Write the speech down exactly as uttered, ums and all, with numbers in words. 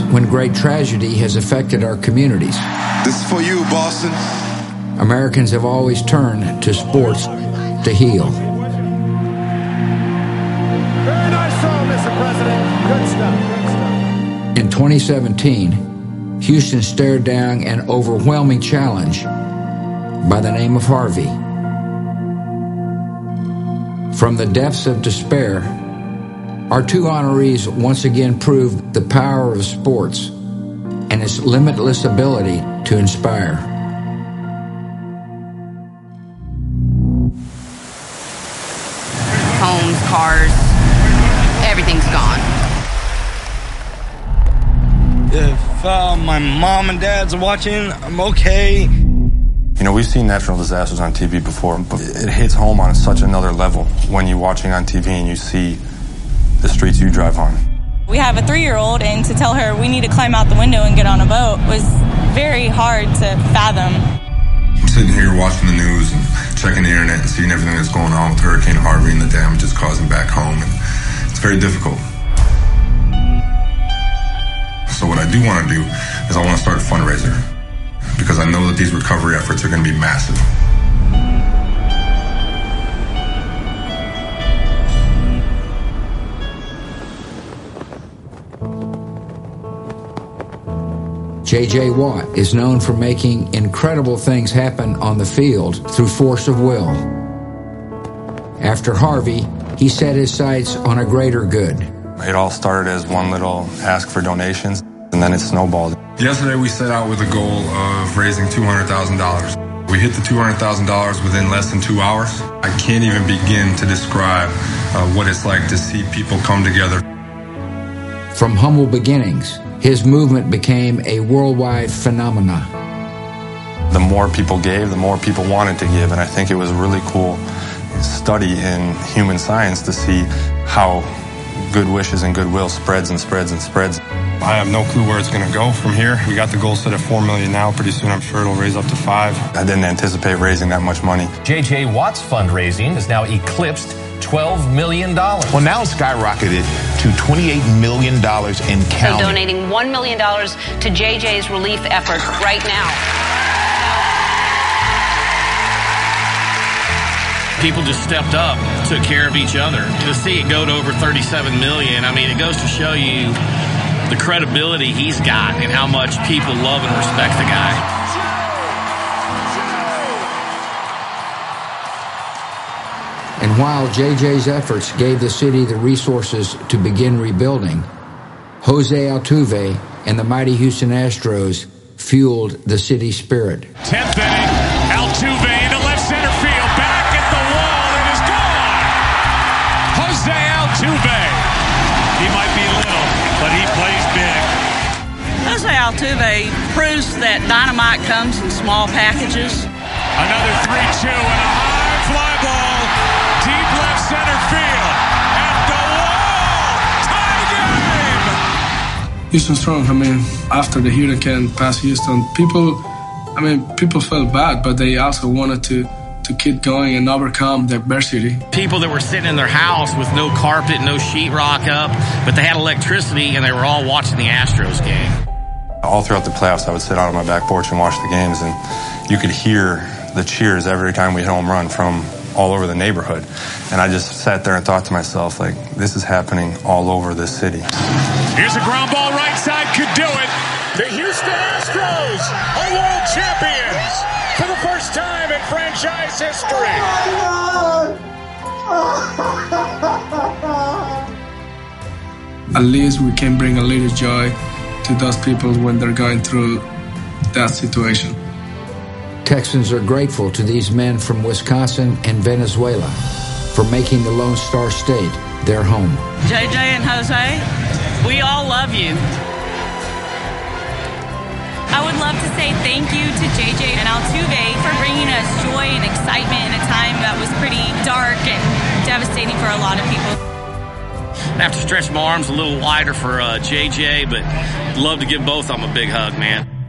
when great tragedy has affected our communities. This is for you, Boston. Americans have always turned to sports to heal. Very nice throw, Mister President. Good stuff. Good stuff. In twenty seventeen, Houston stared down an overwhelming challenge by the name of Harvey. From the depths of despair, our two honorees once again proved the power of sports and its limitless ability to inspire. Homes, cars, everything's gone. If uh, my mom and dad's watching, I'm okay. You know, we've seen natural disasters on T V before, but it hits home on such another level when you're watching on T V and you see the streets you drive on. We have a three-year-old, and to tell her we need to climb out the window and get on a boat was very hard to fathom. I'm sitting here watching the news and checking the internet and seeing everything that's going on with Hurricane Harvey and the damage it's causing back home, and it's very difficult. So what I do want to do is I want to start a fundraiser, because I know that these recovery efforts are going to be massive. J J. Watt is known for making incredible things happen on the field through force of will. After Harvey, he set his sights on a greater good. It all started as one little ask for donations, and then it snowballed. Yesterday we set out with a goal of raising two hundred thousand dollars. We hit the two hundred thousand dollars within less than two hours. I can't even begin to describe uh, what it's like to see people come together. From humble beginnings, his movement became a worldwide phenomenon. The more people gave, the more people wanted to give, and I think it was a really cool study in human science to see how good wishes and goodwill spreads and spreads and spreads. I have no clue where it's going to go from here. We got the goal set at four million dollars now. Pretty soon I'm sure it'll raise up to five. I didn't anticipate raising that much money. J J. Watt's fundraising has now eclipsed twelve million dollars. Well, now it's skyrocketed to twenty-eight million dollars in counting. So donating one million dollars to J J's relief effort right now. People just stepped up, took care of each other. To see it go to over thirty-seven million dollars, I mean, it goes to show you the credibility he's got and how much people love and respect the guy. And while J J's efforts gave the city the resources to begin rebuilding, Jose Altuve and the mighty Houston Astros fueled the city's spirit. tenth inning, Altuve into left center field, back at the wall, and is gone! Jose Altuve. He might be little, but he plays big. Jose Altuve proves that dynamite comes in small packages. Another three two and a high fly ball. Deep left center field. At the wall. Tie game. Houston strong. I mean, after the hurricane passed Houston, people, I mean, people felt bad, but they also wanted to, to keep going and overcome the adversity. People that were sitting in their house with no carpet, no sheetrock up, but they had electricity and they were all watching the Astros game. All throughout the playoffs, I would sit out on my back porch and watch the games, and you could hear the cheers every time we hit a home run from all over the neighborhood. And I just sat there and thought to myself, like, this is happening all over this city. Here's a ground ball right side, could do it. The Houston Astros are world champions for the first time in franchise history. At least we can bring a little joy to those people when they're going through that situation. Texans are grateful to these men from Wisconsin and Venezuela for making the Lone Star State their home. J J and Jose, we all love you. I would love to say thank you to J J and Altuve for bringing us joy and excitement in a time that was pretty dark and devastating for a lot of people. I have to stretch my arms a little wider for uh, J J, but love to give both of them a big hug, man.